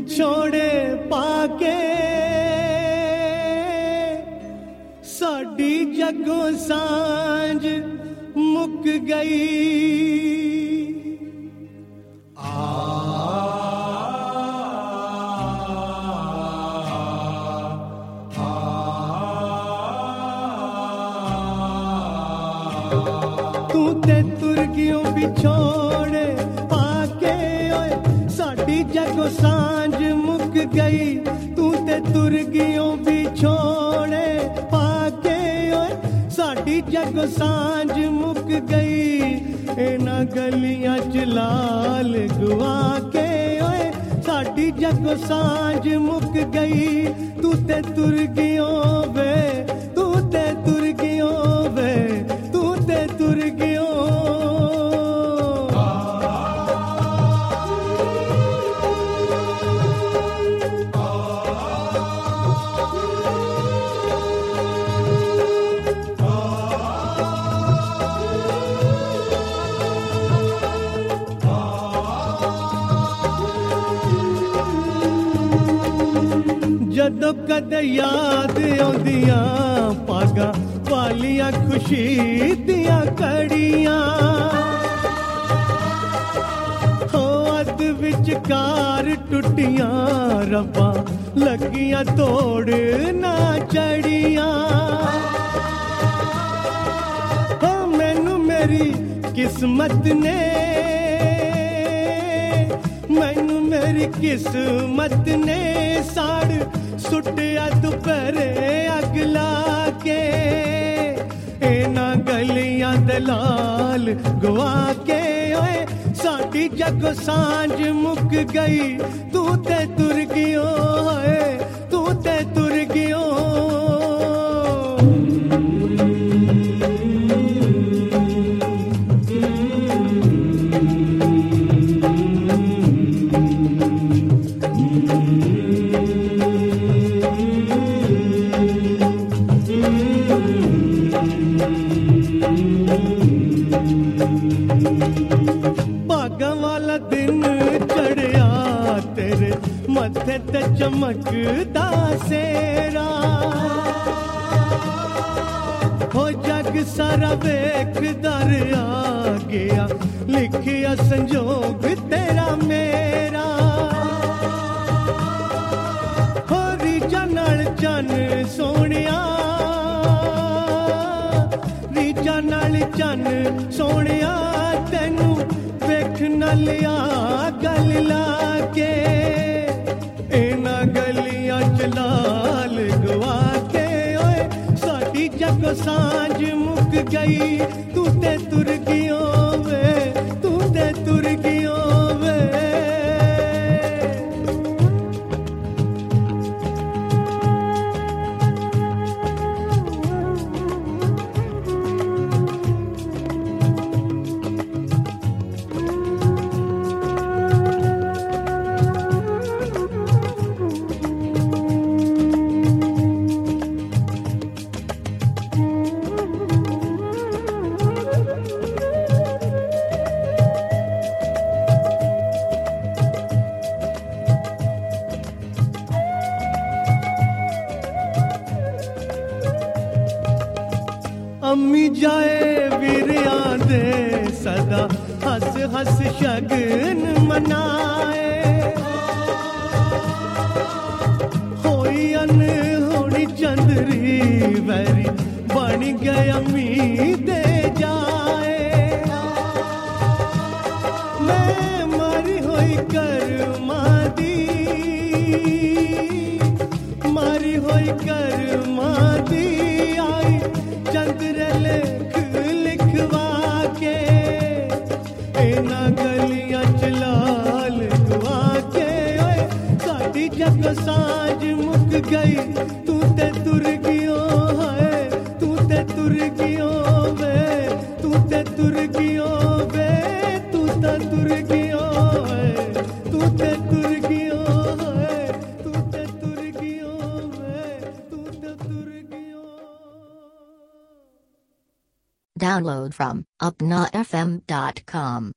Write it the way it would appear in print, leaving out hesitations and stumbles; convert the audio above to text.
ਵਿਛੋੜੇ ਪਾ ਕੇ ਸਾਡੀ ਜੱਗੋਂ ਸਾਂਝ ਮੁੱਕ ਗਈ ਤੂੰ ਤੇ ਤੁਰ ਗਿਓ ਵਿਛੋੜੇ ਪਾ ਕੇ ਓਏ ਸਾਡੀ ਜੱਗੋਂ ਸਾਂਝ ਮੁੱਕ ਗਈ ਤੂੰ ਤੇ ਤੁਰ ਗਿਓ ਵਿਛੋੜੇ ਪਾ ਕੇ ਓਏ ਸਾਡੀ ਜੱਗੋਂ ਸਾਂਝ ਮੁੱਕ ਗਈ ਇਹਨਾਂ ਗਲੀਆਂ ਚ ਲਾਲ ਗਵਾ ਕੇ ਓਏ ਸਾਡੀ ਜੱਗੋਂ ਸਾਂਝ ਮੁੱਕ ਗਈ ਤੂੰ ਤੇ ਤੁਰ ਗਿਓ ਵੇ ਤੂੰ ਤੇ ਤੁਰ ਗਿਓ ਵੇ ਤੂੰ ਤੇ ਤੁਰ ਗਿਓ ਜਦੋਂ ਕਦੇ ਯਾਦ ਆਉਂਦੀਆਂ ਪਾਗਾਂ ਵਾਲੀਆਂ ਖੁਸ਼ੀ ਦੀਆਂ ਕੜੀਆਂ ਹੋ ਅੱਧ ਵਿਚਕਾਰ ਟੁੱਟੀਆਂ ਰੱਬਾਂ ਲੱਗੀਆਂ ਤੋੜ ਨਾ ਚੜੀਆਂ ਹੋ ਮੈਨੂੰ ਮੇਰੀ ਕਿਸਮਤ ਨੇ ਮੈਨੂੰ ਮੇਰੀ ਕਿਸਮਤ ਨੇ ਸਾੜ ਸੁੱਟਿਆ ਦੁਪਹਿਰੇ ਅੱਗ ਲਾ ਕੇ ਇਹਨਾਂ ਗਲੀਆਂ ਦੇ ਲਾਲ ਗਵਾ ਕੇ ਓਏ ਸਾਡੀ ਜੱਗ ਸਾਂਝ ਮੁੱਕ ਗਈ ਤੂੰ ਤੇ ਤੁਰ ਗਿਓ ਓਏ ਤੂੰ ਤੇ ਤੁਰ ਗਿਓ ਭਾਗਾਂ ਵਾਲਾ ਦਿਨ ਚੜਿਆ ਤੇਰੇ ਮੱਥੇ ਤੇ ਚਮਕਦਾ ਸੇਰਾ ਹੋ ਜੱਗ ਸਾਰਾ ਵੇਖਦਾ ਰਿਹਾ ਗਿਆ ਲਿਖਿਆ ਸੰਜੋਗ ਤੇਰਾ ਮੇਰਾ ਹੋ ਰੀਝਾਂ ਨਾਲ ਚੰਨ ਸੋਹਣਿਆ ਰੀਝਾਂ ਨਾਲ ਚੰਨ ਸੋਹਣਿਆ ਤੈਨੂੰ ਵੇਖ ਨਾ ਲਿਆ ਗੱਲ ਲਾ ਕੇ ਇਹਨਾਂ ਗਲੀਆਂ ਚ ਲਾਲ ਗਵਾ ਕੇ ਓਏ ਸਾਡੀ ਜੱਗ ਸਾਂਝ ਮੁੱਕ ਗਈ ਤੂੰ ਤੇ ਤੁਰ ਗਿਓ ਵੇ ਤੂੰ ਤੇ ਤੁਰ ਗਿਓ ਵੇ ਅੰਮੀ ਜਾਏ ਵੀਰਿਆਂ ਦੇ ਸਦਾ ਹੱਸ ਹੱਸ ਸ਼ਗਨ ਮਨਾਏ ਹੋਈ ਅਨਹੋਣੀ ਚੰਦਰੀ ਵੈਰੀ ਬਣ ਗਏ ਅੰਮੀ ਦੇ ਜਾਏ ਮੈਂ ਮਾਰੀ ਹੋਈ ਕਰਮਾਂ ਦੀ ਮਾਰੀ ਹੋਈ ਕਰਮਾਂ ਦੀ ਆਈ ਚੰਦਰੇ ਲਿਖ ਲਿਖਵਾ ਕੇ ਇਹਨਾਂ ਗਲੀਆਂ ਚ ਲਾਲ ਗਵਾ ਕੇ ਓਏ ਸਾਡੀ ਜੱਗ ਸਾਂਝ ਮੁੱਕ ਗਈ ਤੂੰ ਤੇ ਤੁਰ ਗਿਓ ਹੈ ਤੂੰ ਤੇ ਤੁਰ ਗਿਓ ਵੇ ਤੂੰ ਤੇ ਤੁਰ ਗਿਓ ਵੇ ਤੂੰ ਤਾਂ ਤੁਰ ਗਿਓ ਹੈ ਤੂੰ ਤੇ ਤੁਰ ਗਿਓ ਹੈ ਤੂੰ ਤੇ ਤੁਰ ਗਿਓ ਵੇ ਤੂੰ ਤੇ ਤੁਰ ਗਿਓ Download from upnafm.com.